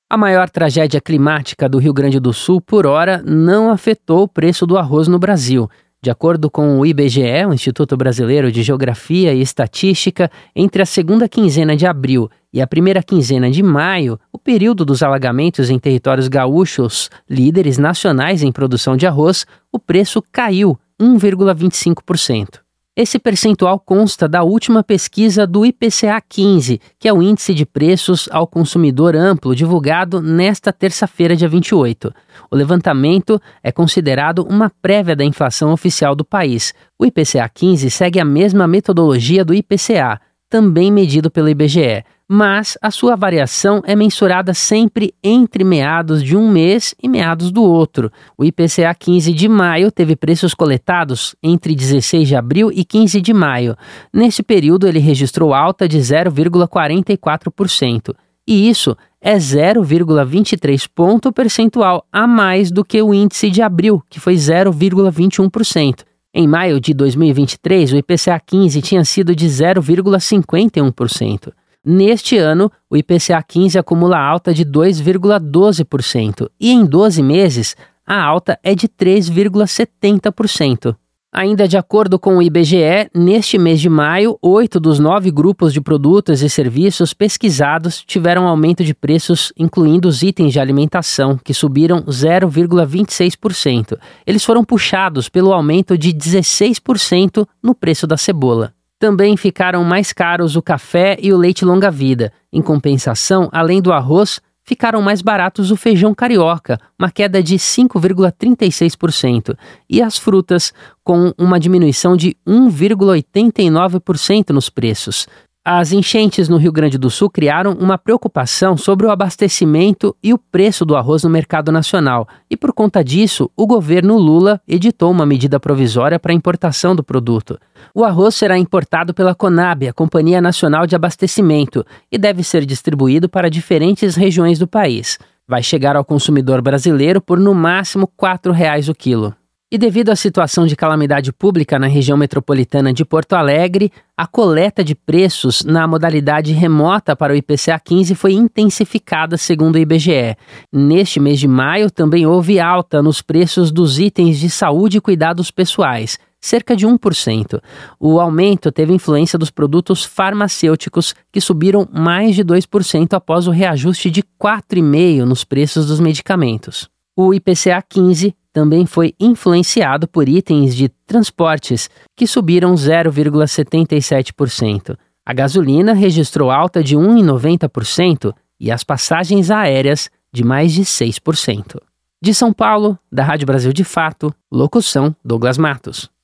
A maior tragédia climática do Rio Grande do Sul, por hora, não afetou o preço do arroz no Brasil. De acordo com o IBGE, o Instituto Brasileiro de Geografia e Estatística, entre a segunda quinzena de abril e a primeira quinzena de maio, o período dos alagamentos em territórios gaúchos, líderes nacionais em produção de arroz, o preço caiu 1,25%. Esse percentual consta da última pesquisa do IPCA-15, que é o Índice de Preços ao Consumidor Amplo, divulgado nesta terça-feira, dia 28. O levantamento é considerado uma prévia da inflação oficial do país. O IPCA-15 segue a mesma metodologia do IPCA, também medido pelo IBGE, mas a sua variação é mensurada sempre entre meados de um mês e meados do outro. O IPCA 15 de maio teve preços coletados entre 16 de abril e 15 de maio. Nesse período, ele registrou alta de 0,44%. E isso é 0,23 ponto percentual a mais do que o índice de abril, que foi 0,21%. Em maio de 2023, o IPCA 15 tinha sido de 0,51%. Neste ano, o IPCA 15 acumula alta de 2,12% e em 12 meses, a alta é de 3,70%. Ainda de acordo com o IBGE, neste mês de maio, 8 dos 9 grupos de produtos e serviços pesquisados tiveram aumento de preços, incluindo os itens de alimentação, que subiram 0,26%. Eles foram puxados pelo aumento de 16% no preço da cebola. Também ficaram mais caros o café e o leite longa-vida. Em compensação, além do arroz, ficaram mais baratos o feijão carioca, uma queda de 5,36%, e as frutas, com uma diminuição de 1,89% nos preços. As enchentes no Rio Grande do Sul criaram uma preocupação sobre o abastecimento e o preço do arroz no mercado nacional, e por conta disso, o governo Lula editou uma medida provisória para a importação do produto. O arroz será importado pela Conab, a Companhia Nacional de Abastecimento, e deve ser distribuído para diferentes regiões do país. Vai chegar ao consumidor brasileiro por no máximo R$ 4,00 o quilo. E devido à situação de calamidade pública na região metropolitana de Porto Alegre, a coleta de preços na modalidade remota para o IPCA 15 foi intensificada, segundo o IBGE. Neste mês de maio, também houve alta nos preços dos itens de saúde e cuidados pessoais, cerca de 1%. O aumento teve influência dos produtos farmacêuticos, que subiram mais de 2% após o reajuste de 4,5% nos preços dos medicamentos. O IPCA 15 também foi influenciado por itens de transportes, que subiram 0,77%. A gasolina registrou alta de 1,90% e as passagens aéreas de mais de 6%. De São Paulo, da Rádio Brasil de Fato, locução Douglas Matos.